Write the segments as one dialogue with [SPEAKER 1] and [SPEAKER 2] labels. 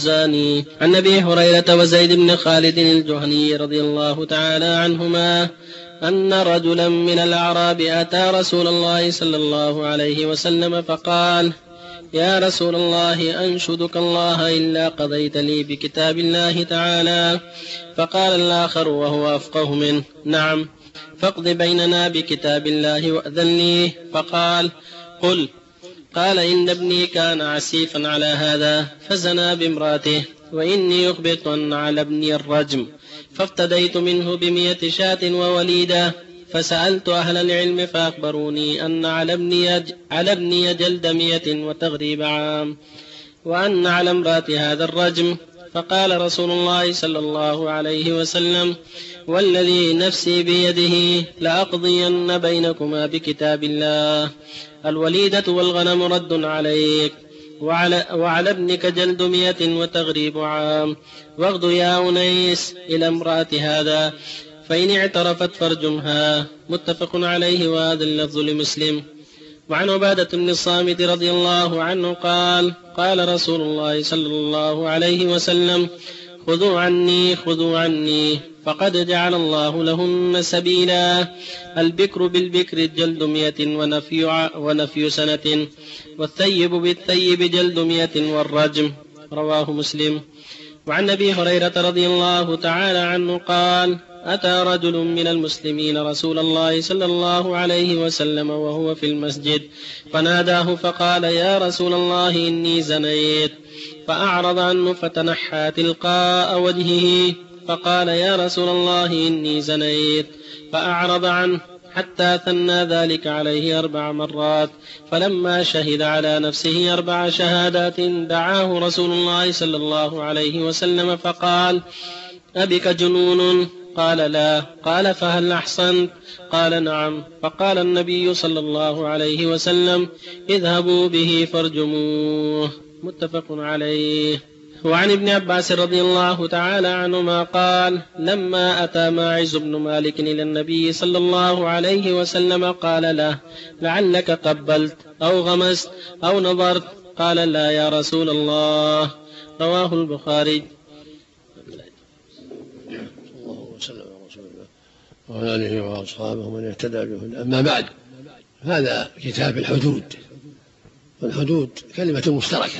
[SPEAKER 1] الزاني. عن أبي هريرة وزيد بن خالد الجهني رضي الله تعالى عنهما أن رجلا من الأعراب أتى رسول الله صلى الله عليه وسلم فقال: يا رسول الله، أنشدك الله إلا قضيت لي بكتاب الله تعالى. فقال الآخر وهو أفقه منه: نعم، فاقض بيننا بكتاب الله وأذن لي. فقال: قل. قال: إن ابني كان عسيفا على هذا فزنى بامرأته، وإني أخبرت أن على ابني الرجم، فافتديت منه ب100 شاة ووليدة. فسألت أهل العلم فأخبروني أن على ابني جلد 100 وتغريب عام، وأن على امرأة هذا الرجم. فقال رسول الله صلى الله عليه وسلم: والذي نفسي بيده لأقضين بينكما بكتاب الله. الوليدة والغنم رد عليك، وعلى ابنك جلد 100 وتغريب عام. واغد يا أنيس إلى امرأة هذا، فإن اعترفت فارجمها. متفق عليه، وهذا اللفظ لمسلم. وعن عبادة بن الصامت رضي الله عنه قال: قال رسول الله صلى الله عليه وسلم: خذوا عني فقد جعل الله لهن سبيلا. البكر بالبكر جلد 100 ونفي سنة، والثيب بالثيب جلد 100 والرجم. رواه مسلم. وعن أبي هريرة رضي الله تعالى عنه قال: أتى رجل من المسلمين رسول الله صلى الله عليه وسلم وهو في المسجد، فناداه فقال: يا رسول الله، إني زنيت. فأعرض عنه فتنحى تلقاء وجهه، فقال: يا رسول الله، إني زنيت. فأعرض عنه حتى ثنى ذلك عليه 4 مرات. فلما شهد على نفسه 4 شهادات دعاه رسول الله صلى الله عليه وسلم فقال: أبك جنون؟ قال: لا. قال: فهل أحصنت؟ قال: نعم. فقال النبي صلى الله عليه وسلم: اذهبوا به فارجموه. متفق عليه. وعن ابن عباس رضي الله تعالى عنهما قال: لما أتى ماعز بن مالك إلى النبي صلى الله عليه وسلم قال له: لعلك قبلت أو غمست أو نظرت؟ قال: لا يا رسول الله. رواه البخاري.
[SPEAKER 2] وعلى آله وأصحابه من اهتدى بهداه. أما بعد، هذا كتاب الحدود. والحدود كلمة مشتركة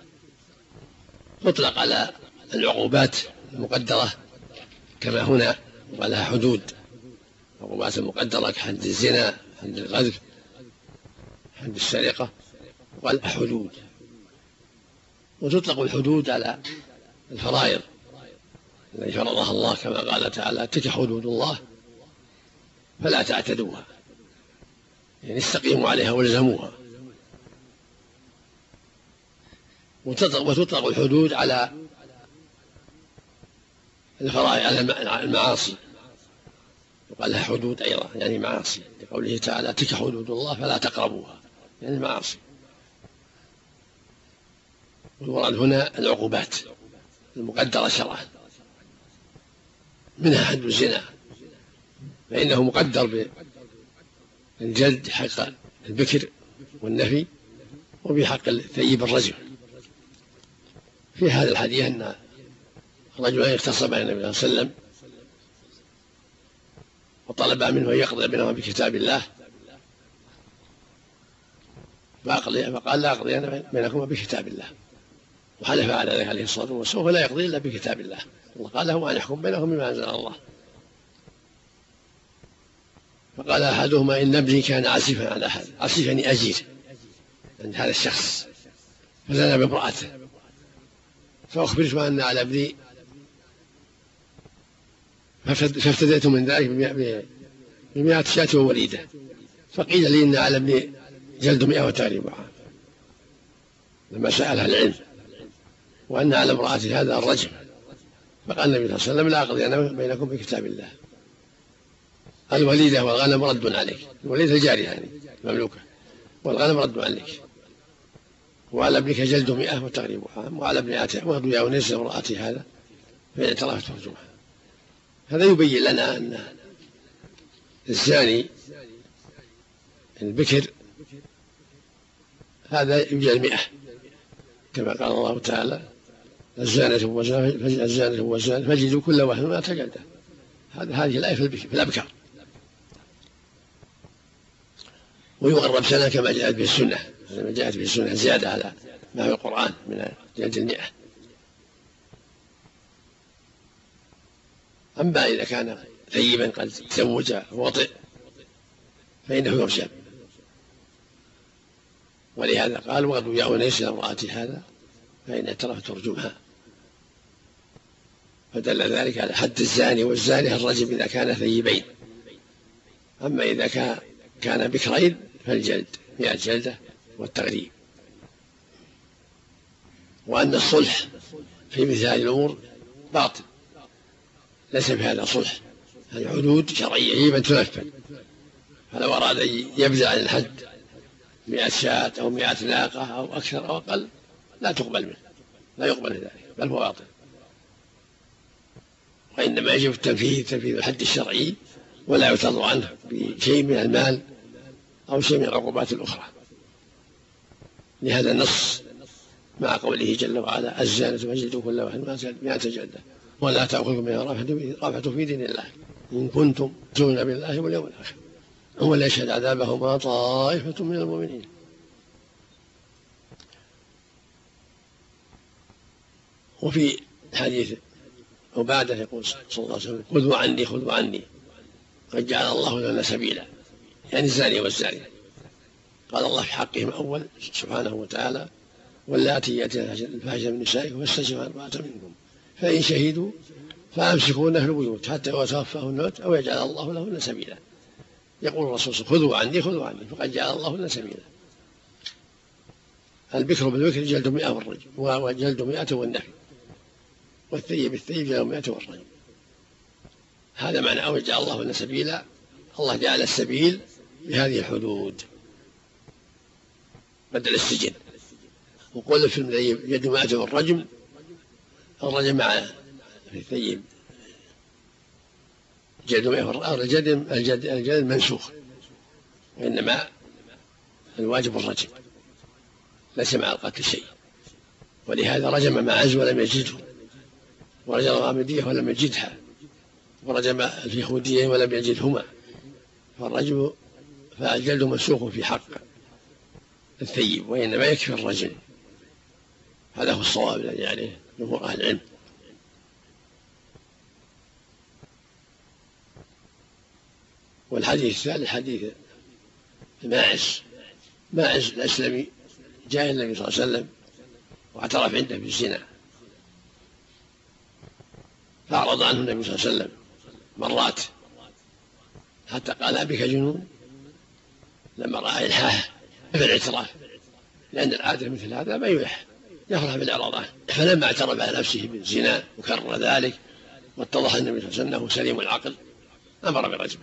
[SPEAKER 2] تطلق على العقوبات المقدرة، كما هنا ولها حدود، عقوبات المقدرة كحد الزنا، حد القذف، حد السرقة، والحدود. وتطلق الحدود على الفرائض التي فرضها الله، كما قال تعالى: تلك حدود الله فلا تعتدوها، يعني استقيموا عليها والزموها. وتطلق الحدود على الفرائض، على المعاصي، وقال لها حدود أيضا يعني معاصي، لقوله تعالى: تلك حدود الله فلا تقربوها، يعني معاصي. والمراد هنا العقوبات المقدرة شرعا، منها حد الزنا، فإنه مقدر بالجلد حق البكر والنفي، وبحق الثيب الرجم. في هذا الحديث أن رجلا اختصم مع النبي صلى الله عليه وسلم وطلب منه أن يقضي بينهما بكتاب الله، فقال: لا أقضي بينكما بكتاب الله، وحلف على ذلك عليه الصلاة والسلام، ولا يقضي إلا بكتاب الله. الله قال له: أن يحكم بينهم بما أنزل الله. فقال أحدهما: إن ابني كان عسيفا على هذا. عسيف يعني أجير عند هذا الشخص، فزنى بامرأته، فأخبرت أن على ابني، فافتديت من ذلك ب100 شاة ووليدة. فقيل لي: إن على ابني جلد 100 وتغريب عام، لما سألها العلم، وأن على امرأة هذا الرجم. فقال النبي صلى الله عليه وسلم: لا أقضي أنا بينكم بكتاب الله. الوليدة والغنم رد عليك. الوليدة الجارية يعني مملوكة، والغنم رد عليك. وعلى ابنك جلد 100 وتغريب عام، وعلى ابنته واغد يا أنيس امرأة هذا، فإن اعترفت فارجمها. هذا يبين لنا أن الزاني البكر هذا يجلد 100، كما قال الله تعالى: الزانية والزاني فاجلدوا كل واحد ما جلده. هذه الآية في الأبكار. ويقرب سنة كما جاءت به السنة زيادة على ما في القرآن من جلد 100. أما إذا كان ثيبا قد تزوج وطئ فإنه يرجم. ولهذا قال وقد يا أنيس امرأة هذا فإن اعترفت ترجمها، فدل ذلك على حد الزاني والزانية الرجم إذا كان ثيبين. أما إذا كان بكرين فالجلد 100 جلدة والتغريب. وأن الصلح في مثل هذه الأمور باطل، ليس في هذا صلح، هذه حدود شرعية يجب أن تنفذ. فلو أراد أن يبدأ عن الحد 100 شاة أو 100 ناقة أو أكثر أو أقل لا تقبل منه، لا يقبل ذلك، بل هو باطل. وإنما يجب تنفيذ الحد الشرعي، ولا يعترض عنه بشيء من المال أو شيء من العقوبات الأخرى. لهذا النص مع قوله جل وعلا الزانية فاجلدوا كل واحد 100 جلدة ولا تأخذكم بها رأفة في دين الله إن كنتم تؤمنون بالله واليوم الآخر ولا يشهد عذابهما طائفة من المؤمنين. وفي حديث عبادة يقول صلى الله عليه وسلم خذوا عني قد جعل الله لنا سبيلا، يعني الزاني والزانية. قال الله في حقهم أول سبحانه وتعالى واللاتي يأتين الفاحشة من نسائكم فاستشهدوا 4 منكم فإن شهدوا فأمسكوهن في البيوت حتى يتوفاهن الموت أو يجعل الله لهن سبيلا. يقول الرسول خذوا عني فقد جعل الله لنا سبيلا. البكر بالبكر جلد 100 والرجم، وجلد 100 والنفي، والثيب بالثيب جلد 100 والرجم. هذا معنى أو جعل الله لنا سبيلا. الله جعل السبيل بهذه الحدود بدل السجن. وقول في الثيب جلد 100 والرجم، الرجم مع الثيب جلد 100 الجلد منسوخ، وإنما الواجب الرجم ليس مع القتل شيء. ولهذا رجم معز ولم يجده، ورجم غامدية ولم يجدها، ورجم اليهودية ولم يجدهما، فالجلد منسوخ في حق الثيب، وإنما يكفي الرجم. هذا هو الصواب الذي عليه جمهور أهل العلم. والحديث الثالث حديث ماعز الأسلمي جاء النبي صلى الله عليه وسلم واعترف عنده بالزنا، فأعرض عنه النبي صلى الله عليه وسلم مرات حتى قال أبك جنون، لما رأى إلحاحه في الاعتراف، لأن العادة مثل هذا ما يفرح بالإعراض عنه. فلما اعترف على نفسه بالزنا وكرر ذلك واتضح النبي صلى الله عليه وسلم أنه سليم العقل أمر برجمه.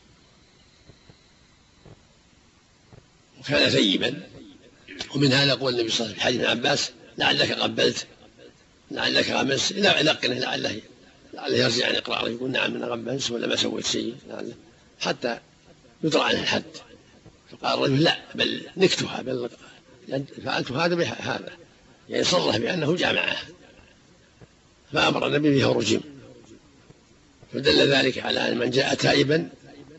[SPEAKER 2] وكان ثيبا. ومن هذا قول النبي صلى الله عليه وسلم في حديث ابن عباس لعلك قبلت لعلك غمست، يلقنه لعله يرجع عن اقراره يقول نعم انا غمست ولا ما سويت شيء، لعله حتى يدرى عنه الحد. فقال الرجل لا بل نكتها، بل فعلت هذا بهذا، يعني صرح بانه جامعه، فامر النبي به ورجم. فدل ذلك على ان من جاء تائبا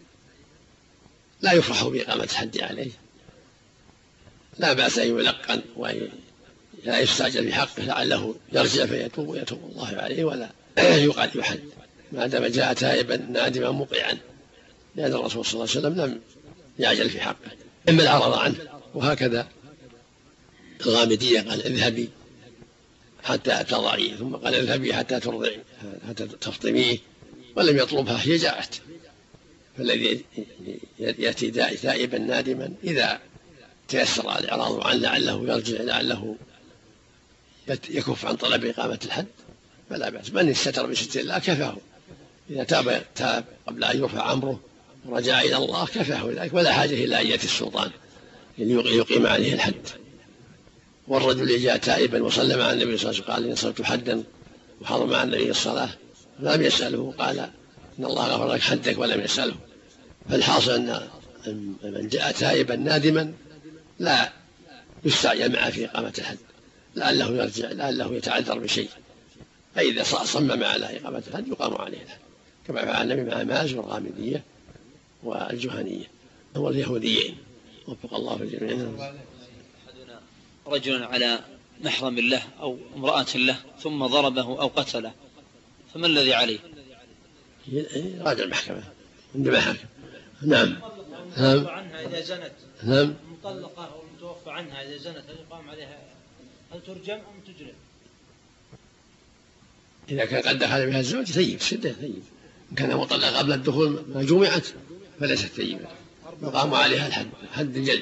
[SPEAKER 2] لا يفرح بإقامة الحد عليه، لا بأس أن يلقن ولا يستعجل بحقه لعله يرجع فيتوب ويتوب الله عليه، ولا يقال يحد ما دام جاء تائبا نادما مقيعا، لأن الرسول صلى الله عليه وسلم لم يعجل في حقه إما العرض عنه. وهكذا الغامدية قال اذهبي حتى تضعيه، ثم قال اذهبي حتى ترضعي حتى تفطميه، ولم يطلبها هي جاءت. فالذي يأتي تائبا نادما إذا تيسر الإعراض عنه لعله يرجع لعله يكف عن طلب إقامة الحد فلا بأس. من استتر بستر الله كفاه، إذا تاب قبل أن يرفع أمره ورجع إلى الله كفاه ذلك، ولا حاجة إلى أن يأتي السلطان يقيم عليه الحد. والرجل جاء تائبا وصلى مع النبي صلى الله عليه وسلم قال إن صرت حدا وحضر مع النبي الصلاة لم يسأله، قال إن الله غفر لك حدك ولم يسأله. فالحاصل أن من جاء تائبا نادما لا يستعجل معه في إقامة الحد، لعله يرجع، لعله يتعذر بشيء، فإذا صمم على إقامة الحد يقام عليه الحد، كما فعل النبي مع ماز والغامدية والجهنية واليهوديين، وفق الله في الجميع.
[SPEAKER 3] رجل على محرم له أو امرأة له ثم ضربه أو قتله، فما الذي عليه؟
[SPEAKER 2] راجع المحكمة عند المحاكم. نعم.
[SPEAKER 4] عنها إذا زنت.
[SPEAKER 2] نعم.
[SPEAKER 4] مطلقة أو متوفى عنها إذا زنت هل يقام عليها، هل ترجم أم تجلد؟
[SPEAKER 2] إذا كان قد دخل بها الزوج ثيب، سده ثيب. إن كان مطلق قبل الدخول ما جمعت فليست ثيبة، يقام عليها الحد، حد الجلد.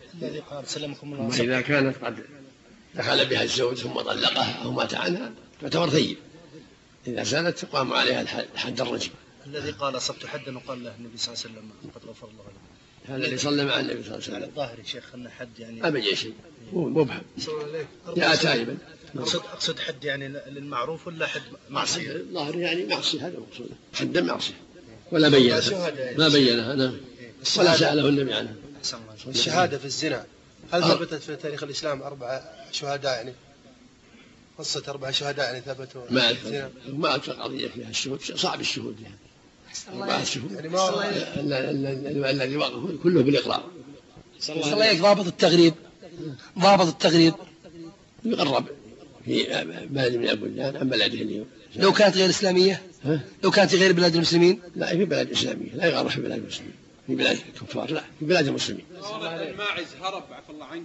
[SPEAKER 2] وإذا كانت قد دخل بها الزوج ثم طلقها أو مات عنها تعتبر ثيب، إذا زالت تقام عليها الحد الرجم.
[SPEAKER 5] الذي قال أصبت حدا وقال له النبي صلى الله عليه وسلم قد غفر الله له،
[SPEAKER 2] هذا اللي صلى مع النبي صلى الله عليه وسلم.
[SPEAKER 5] الظاهر يا شيخ أن حد يعني
[SPEAKER 2] أبدا شيء مبهم، جاء تائبا.
[SPEAKER 5] أقصد حد يعني للمعروف ولا حد معصية؟
[SPEAKER 2] الظاهر يعني معصية، هذا مقصوده، حد معصية ولا بينها، ما بينها. نعم. ولا سأله النبي عنها.
[SPEAKER 6] الشهادة في الزنا هل ثبتت في تاريخ الإسلام 4 شهداء يعني قصة 4 شهداء يعني ثبتوا؟
[SPEAKER 2] ما أذكر قضية فيها الشهود، صعب الشهود يعني. 4 شهود يعني الذي وقف كله بالإقرار.
[SPEAKER 7] صلى الله عليه. ضابط التغريب
[SPEAKER 2] يقرب في بلد من البلدان عن بلده اليوم.
[SPEAKER 7] لو كانت غير إسلامية؟ لو كانت في غير بلاد المسلمين؟
[SPEAKER 2] لا، في بلاد إسلامية، لا يغرب في بلاد المسلمين، في بلاد الكفار، لا، في بلاد المسلمين.
[SPEAKER 8] الماعز هرب عفى الله عنك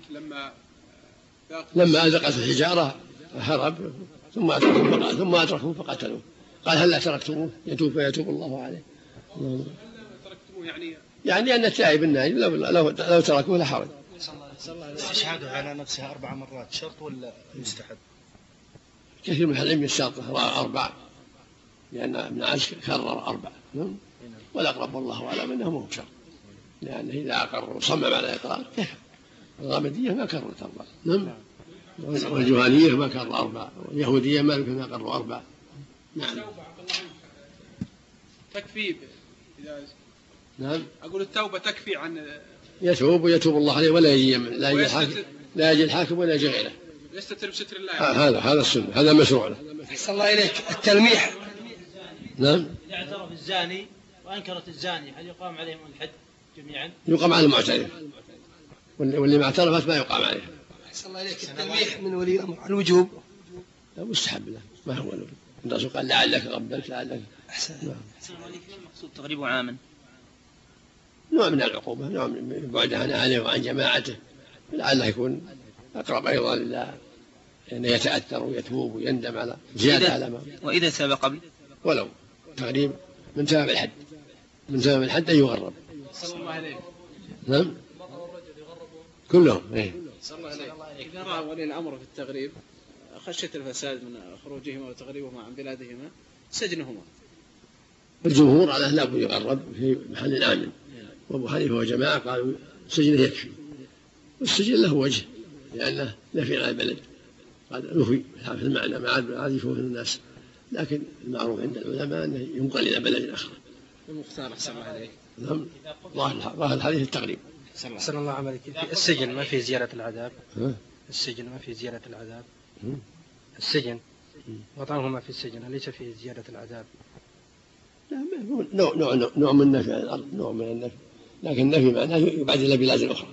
[SPEAKER 2] لما أذقت الحجارة هرب ثم أدركوه فقتلوه، قال هل لا تركتموه يتوب فيتوب الله عليه.
[SPEAKER 8] تركتموه
[SPEAKER 2] يعني أن التائب الناجي لو تركوه لحرج.
[SPEAKER 5] استشهاده على نفسها 4 مرات شرط ولا مستحب؟
[SPEAKER 2] كثير من العلم الشرط 4، لأن ابن عز كرر 4. والأقرب والله أعلم أنه مو شرط، لأنه إذا أقر وصمم على الإقرار كفى. الغامدية ما كررت 4. نعم. والجهنية ما كرر 4، واليهودية ما كرروا 4. نعم.
[SPEAKER 8] تكفي
[SPEAKER 2] نعم.
[SPEAKER 8] أقول التوبة تكفي عن
[SPEAKER 2] يتوب ويتوب الله عليه، ولا يجي لا يجي الحاكم ولا يجي غيره،
[SPEAKER 8] يستتر بستر الله.
[SPEAKER 2] هذا السنة، هذا مشروع له.
[SPEAKER 7] صلى الله عليك. التلميح.
[SPEAKER 2] نعم.
[SPEAKER 4] إذا اعترف الزاني وأنكرت الزاني هل يقام عليهم الحد جميعا؟
[SPEAKER 2] يقام على المعترف، واللي ما اعترفت ما يقام عليه.
[SPEAKER 7] صلى الله عليك. التلميح من ولي الأمر على الوجوب.
[SPEAKER 2] مستحب له، ما هو الوجوب. الرسول قال لعلك قبلت لعلك.
[SPEAKER 3] أحسن عليك. المقصود تغريبه عاما.
[SPEAKER 2] نوع من العقوبة، نوع من بعدها عليه وعن جماعته، لعله يكون أقرب أيضا إلى أن يتأثر ويتوب ويندم على زيادة على ما.
[SPEAKER 3] وإذا تاب قبل
[SPEAKER 2] ولو تقريب من تمام الحد، من تمام الحد أن يغرب.
[SPEAKER 8] صلى الله عليه.
[SPEAKER 2] نعم. كلهم.
[SPEAKER 8] صلى الله عليه. إذا رأى ولي الأمر في التغريب خشية الفساد من خروجهما وتغريبهما عن بلادهما سجنهما.
[SPEAKER 2] الجمهور على لا بد يغرب في محل آمن، وأبو حنيفة وجماعة قالوا سجنه يكفي، والسجن له وجه لأنه نفي عن البلد، قال نفي في المعنى ما عاد يفوه الناس، لكن المعروف عند العلماء أنه ينقل إلى بلد آخر.
[SPEAKER 8] المختار أحسن الله عليك.
[SPEAKER 2] نعم. ظاهر الحديث التقريب.
[SPEAKER 6] صلى الله عليك. السجن ما في زيارة العذاب؟ السجن ما في زيارة العذاب؟ السجن وطنه ما في السجن أليس في زيارة العذاب؟
[SPEAKER 2] نوع من النفي عن الأرض، نوع من النفي، لكن النفي معناه يبعد إلى بلاد أخرى،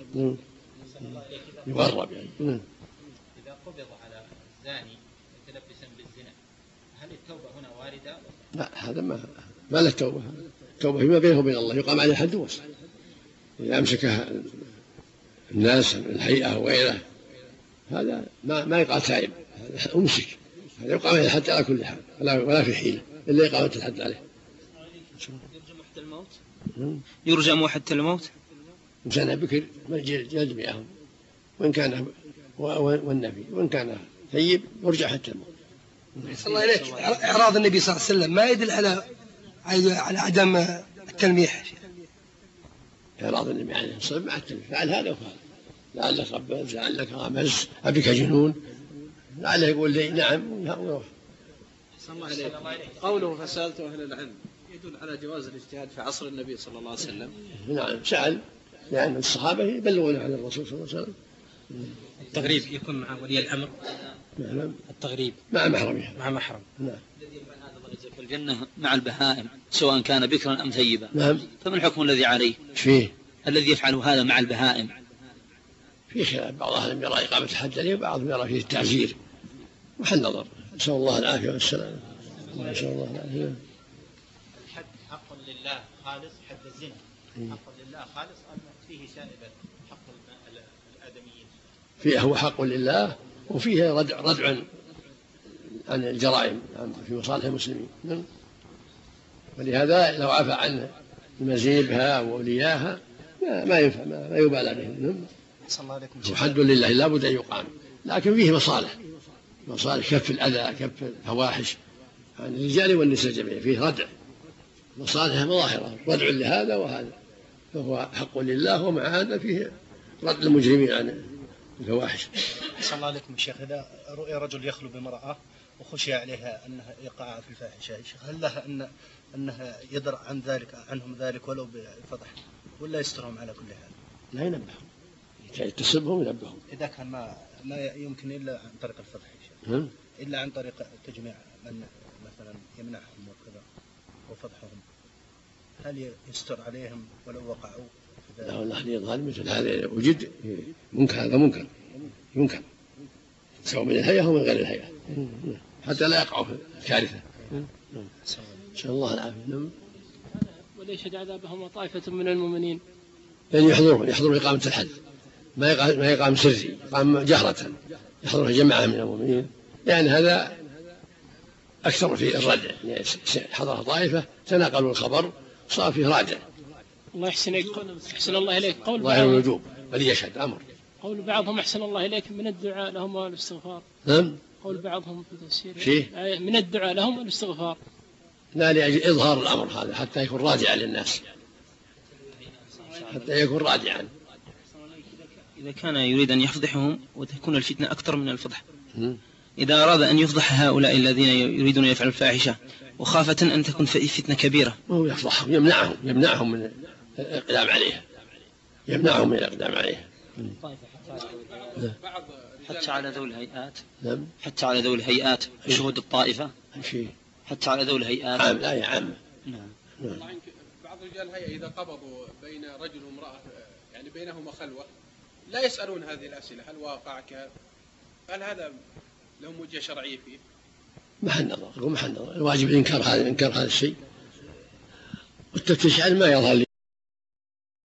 [SPEAKER 2] يغرب يعني.
[SPEAKER 9] إذا قبض على الزاني متلبسا بالزنا هل التوبة هنا واردة؟
[SPEAKER 2] لا، هذا ما له توبة، التوبة فيما بينه وبين الله، يقام عليه حد وصل. إذا أمسكها الناس من الهيئة وغيره هذا ما يقع تائب، هذا أمسك، هذا يقام عليه الحد على كل حال، ولا في حيلة إلا إقامة الحد عليه.
[SPEAKER 3] يرجم حتى الموت؟ يرجم حتى الموت؟
[SPEAKER 2] إن كان بكر جلد 100، وإن كان والنبي، وإن كان ثيب يرجع حتى الموت.
[SPEAKER 7] صلى الله عليك. إعراض النبي صلى الله عليه وسلم ما يدل على عدم التلميح.
[SPEAKER 2] إعراض النبي عليه الصلاة والسلام مع التلميح، فعل هذا وفعل، لعلك قبلت لعلك غمز أبيك جنون، لعله يقول لي نعم ويروح.
[SPEAKER 8] صلى الله عليه. قوله فسألت أهل العلم يدل على جواز الاجتهاد في عصر النبي صلى الله عليه وسلم.
[SPEAKER 2] نعم سأل، لأن الصحابة يبلغون عن الرسول صلى الله عليه وسلم.
[SPEAKER 9] التغريب يكون مع ولي الأمر
[SPEAKER 6] التغريب
[SPEAKER 2] مع محرمها
[SPEAKER 6] مع محرم.
[SPEAKER 2] نعم.
[SPEAKER 3] الذي يفعل هذا الله يجزيه في الجنة مع البهائم سواء كان بكرا أم ثيبا.
[SPEAKER 2] نعم.
[SPEAKER 3] فما الحكم الذي عليه؟
[SPEAKER 2] فيه
[SPEAKER 3] الذي يفعل هذا مع البهائم.
[SPEAKER 2] في خلاف، بعض أهل يرى إقامة الحد عليه وبعضهم يرى فيه التعزير، محل نظر. نسأل الله العافية والسلامة. نسأل الله العافية.
[SPEAKER 9] الحد حق لله خالص، حد الزنا حق لله خالص أم فيه سائبة حق الآدميين؟
[SPEAKER 2] فيه هو حق لله وفيه ردع عن الجرائم في مصالح المسلمين. ولهذا لو عفى عن مزيبها وأولياها ما ينفع، ما يبالى بهم. وحد لله لا بد أن يقام، لكن فيه مصالح كف الأذى، كف الفواحش عن الرجال والنساء جميعا، فيه ردع مصالح مظاهرة، ردع لهذا وهذا، فهو حق لله، ومع هذا فيه رد المجرمين عن الفواحش.
[SPEAKER 5] صلى الله عليكم شيخ، إذا رؤي رجل يخلو بامرأة وخشي عليها أنها يقع في الفاحشة، هل لها أنها يدرأ عنهم ذلك ولو بفضح، ولا يسترهم على كل حال؟
[SPEAKER 2] لا ينبههم، يتصبهم ينبههم.
[SPEAKER 5] إذا كان ما يمكن إلا عن طريق الفضح إلا عن طريق تجميع من مثلا يمنعهم وكذا وفضحهم، هل يستر عليهم ولو وقعوا؟
[SPEAKER 2] لا والله يظهر مثل هذا وجد منكر، هذا منكر سواء من الهيئة أو من غير الهيئة، حتى لا يقعوا في الكارثة. نسأل الله العافية.
[SPEAKER 1] وليشهد عذابهم طائفة من المؤمنين،
[SPEAKER 2] يعني يحضروا إقامة الحد، ما يقام سري، يقام جهرة، يحضرها جماعة من المؤمنين، يعني هذا أكثر في الردع، يعني حضرها طائفة تناقلوا الخبر صار فيه رادع.
[SPEAKER 1] الله يحسن الله إليك. قول
[SPEAKER 2] ظاهر الوجوب وليشهد أمر.
[SPEAKER 1] قول بعضهم أحسن الله إليك من الدعاء لهم والاستغفار.
[SPEAKER 2] نعم.
[SPEAKER 1] قول بعضهم في تفسير من الدعاء لهم والاستغفار.
[SPEAKER 2] لا، لأجل إظهار الأمر هذا حتى يكون رادعا للناس، حتى يكون رادعا.
[SPEAKER 10] إذا كان يريد أن يفضحهم وتكون الفتنة أكثر من الفضح، إذا أراد أن يفضح هؤلاء الذين يريدون يفعلوا الفاحشة وخافة أن تكون فتنة كبيرة،
[SPEAKER 2] وهو يفضحهم، يمنعهم من الإقدام عليها،
[SPEAKER 3] حتى على ذوي الهيئات شهود الطائفة، حتى على ذوي الهيئات
[SPEAKER 2] عام، لا يا عام.
[SPEAKER 3] نعم.
[SPEAKER 11] بعض رجال الهيئة إذا قبضوا بين رجل وامرأة يعني بينهما خلوة لا يسألون هذه الأسئلة، هل واقعك، هل هذا لهم وجهة شرعية فيه؟
[SPEAKER 2] محل نظر، الواجب إنكار هذا الشيء، والتفتيش عنه ما يظهر لي.